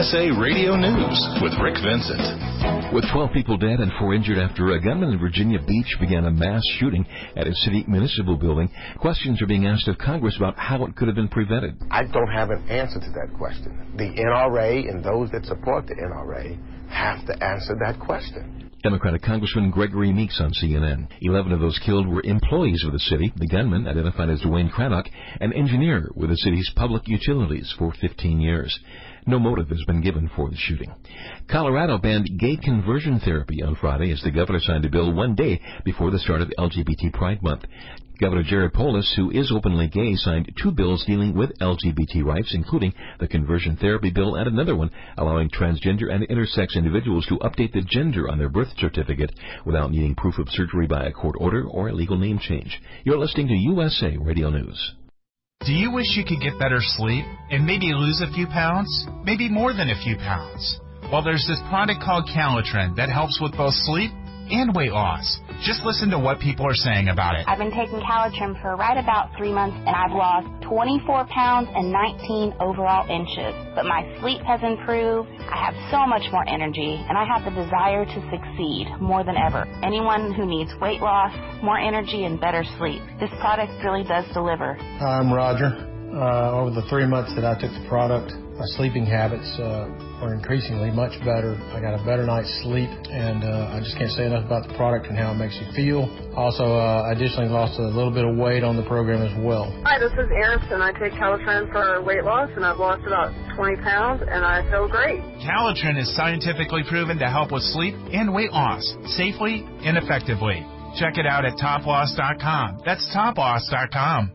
USA Radio News with Rick Vincent. With 12 people dead and 4 injured after a gunman in Virginia Beach began a mass shooting at a city municipal building, questions are being asked of Congress about how it could have been prevented. I don't have an answer to that question. The NRA and those that support the NRA have to answer that question. Democratic Congressman Gregory Meeks on CNN. 11 of those killed were employees of the city. The gunman, identified as Dwayne Crannock, an engineer with the city's public utilities for 15 years. No motive has been given for the shooting. Colorado banned gay conversion therapy on Friday as the governor signed a bill one day before the start of LGBT Pride Month. Governor Jared Polis, who is openly gay, signed 2 bills dealing with LGBT rights, including the conversion therapy bill and another one allowing transgender and intersex individuals to update the gender on their birth certificate without needing proof of surgery by a court order or a legal name change. You're listening to USA Radio News. Do you wish you could get better sleep and maybe lose a few pounds? Maybe more than a few pounds? Well, there's this product called Calitrin that helps with both sleep and weight loss. Just listen to what people are saying about it. I've been taking Calitrin for right about 3 months, and I've lost 24 pounds and 19 overall inches. But my sleep has improved. I have so much more energy, and I have the desire to succeed more than ever. Anyone who needs weight loss, more energy, and better sleep, this product really does deliver. Hi, I'm Roger. Over the 3 months that I took the product, my sleeping habits are increasingly much better. I got a better night's sleep, and I just can't say enough about the product and how it makes you feel. Also, I additionally lost a little bit of weight on the program as well. Hi, this is Eris, and I take Calitrin for weight loss, and I've lost about 20 pounds, and I feel great. Calitrin is scientifically proven to help with sleep and weight loss safely and effectively. Check it out at toploss.com. That's toploss.com.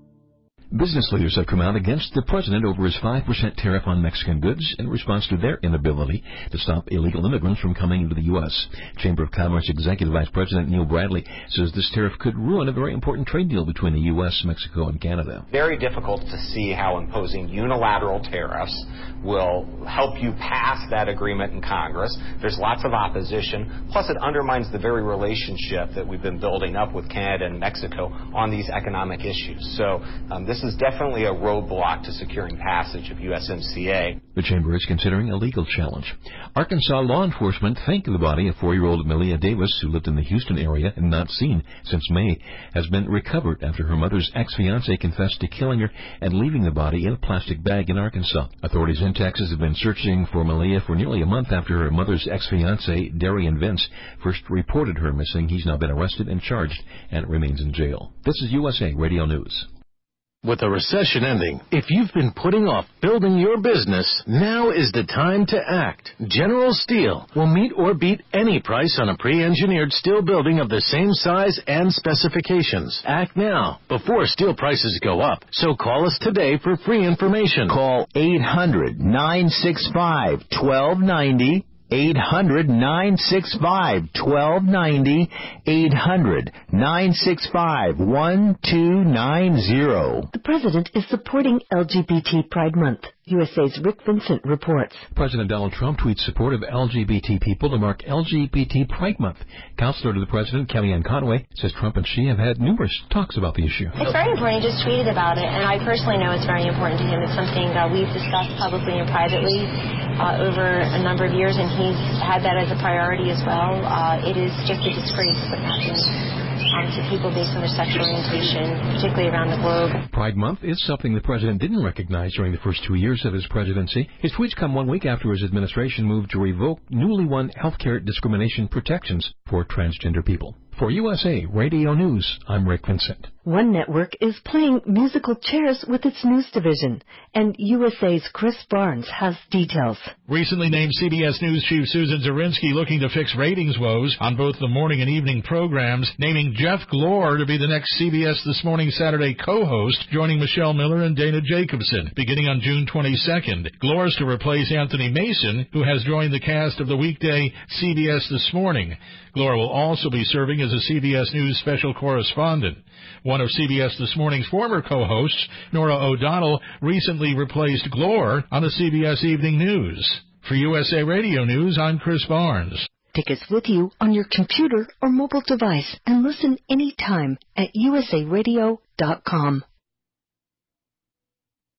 Business leaders have come out against the president over his 5% tariff on Mexican goods in response to their inability to stop illegal immigrants from coming into the U.S. Chamber of Commerce Executive Vice President Neil Bradley says this tariff could ruin a very important trade deal between the U.S., Mexico, and Canada. Very difficult to see how imposing unilateral tariffs will help you pass that agreement in Congress. There's lots of opposition. Plus, it undermines the very relationship that we've been building up with Canada and Mexico on these economic issues. So this is definitely a roadblock to securing passage of USMCA. The chamber is considering a legal challenge. Arkansas law enforcement think the body of 4-year-old Malia Davis, who lived in the Houston area and not seen since May, has been recovered after her mother's ex-fiancé confessed to killing her and leaving the body in a plastic bag in Arkansas. Authorities in Texas have been searching for Malia for nearly a month after her mother's ex-fiancé, Darian Vince, first reported her missing. He's now been arrested and charged and remains in jail. This is USA Radio News. With the recession ending, if you've been putting off building your business, now is the time to act. General Steel will meet or beat any price on a pre-engineered steel building of the same size and specifications. Act now, before steel prices go up. So call us today for free information. Call 800-965-1290. 800-965-1290, 800-965-1290. The President is supporting LGBT Pride Month. USA's Rick Vincent reports. President Donald Trump tweets support of LGBT people to mark LGBT Pride Month. Counselor to the President, Kellyanne Conway, says Trump and she have had numerous talks about the issue. It's very important. He just tweeted about it, and I personally know it's very important to him. It's something we've discussed publicly and privately over a number of years, and he's had that as a priority as well. It is just a disgrace what happens to people based on their sexual orientation, particularly around the globe. Pride Month is something the president didn't recognize during the first 2 years of his presidency. His tweets come 1 week after his administration moved to revoke newly won health care discrimination protections for transgender people. For USA Radio News, I'm Rick Vincent. One network is playing musical chairs with its news division, and USA's Chris Barnes has details. Recently named CBS News Chief Susan Zirinsky looking to fix ratings woes on both the morning and evening programs, naming Jeff Glor to be the next CBS This Morning Saturday co-host, joining Michelle Miller and Dana Jacobson, beginning on June 22nd. Glor's to replace Anthony Mason, who has joined the cast of the weekday CBS This Morning. Glor will also be serving as a CBS News special correspondent. One of CBS This Morning's former co-hosts, Nora O'Donnell, recently replaced Glor on the CBS Evening News. For USA Radio News, I'm Chris Barnes. Take us with you on your computer or mobile device and listen anytime at usaradio.com.